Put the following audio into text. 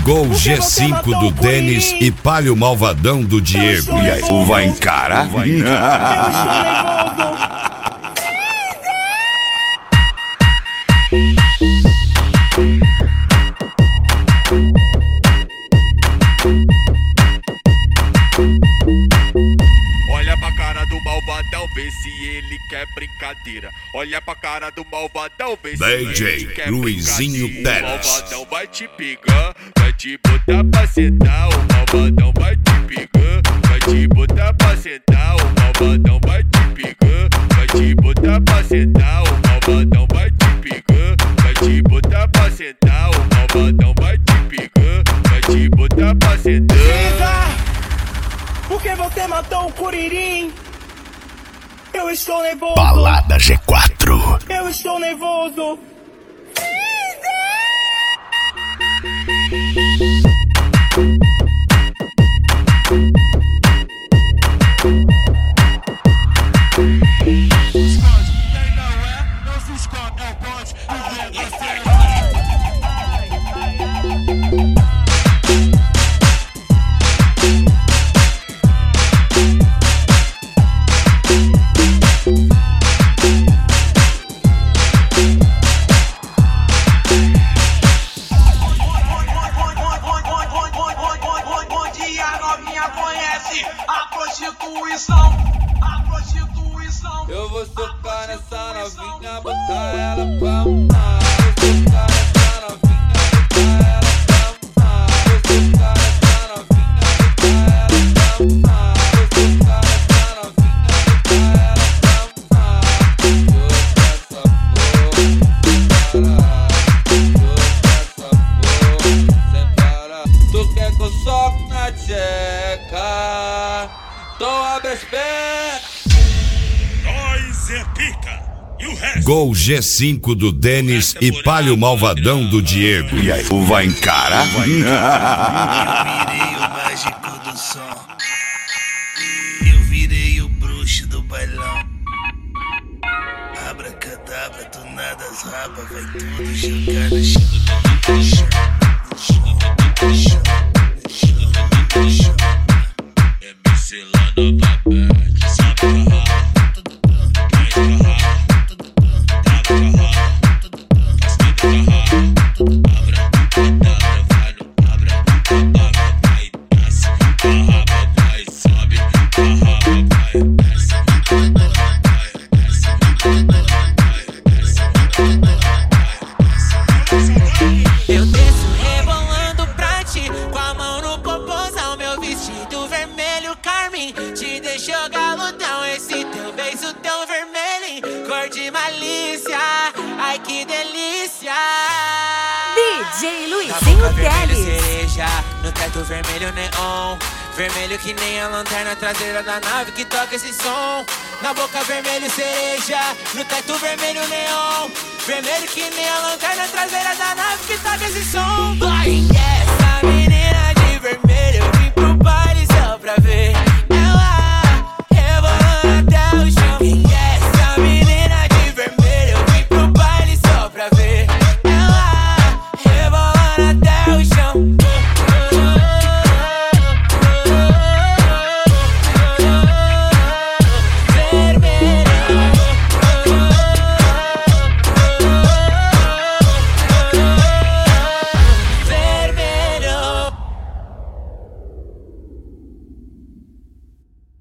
Gol G5 do Denis e Palio Malvadão do Diego. E aí, tu vai encarar? Olha pra cara do malvadão, vê se ele quer brincadeira. Olha pra cara do malvadão, vê se ele quer Luizinho brincadeira. Teles. O malvadão vai te pegar, vai te botar pra sentar. O malvadão vai te pegar, vai te botar pra sentar. O malvadão vai te pegar, vai te botar pra sentar. O malvadão vai te pegar, vai te botar pra sentar. O malvadão vai te pegar, vai te botar pra sentar. Porque você matou o Curirim. Eu estou nervoso. Balada G4. Eu estou nervoso. Eu vou socar nessa novinha, botar ela pra mamar. Vou socar nessa novinha, botar ela pra mamar. Vou socar nessa novinha, botar ela pra mamar. Vou socar nessa novinha, botar ela pra mamar. Sem parar. Tu quer que eu soque na tcheca? Então abre as pernas. Gol G5 do Denis e Palio Malvadão do Diego. E aí, tu vai encarar? Eu virei o mágico do som. Eu virei o bruxo do bailão. Abracadabra, do nada as rabas vai tudo jogar no chão. MC lá no papete, sabe Eu desço rebolando pra ti, com a mão no popozão, meu vestido vermelho carmim te deixou galudão, esse teu beijo tão vermelho, cor de malícia, ai que delícia. DJ Luizinho Teles. Cereja, no teto vermelho neon, vermelho que nem a lanterna traseira da nave que toca esse som. Na boca vermelho cereja, no teto vermelho neon, vermelho que nem a lanterna traseira da nave que toca esse som. Vai, yeah.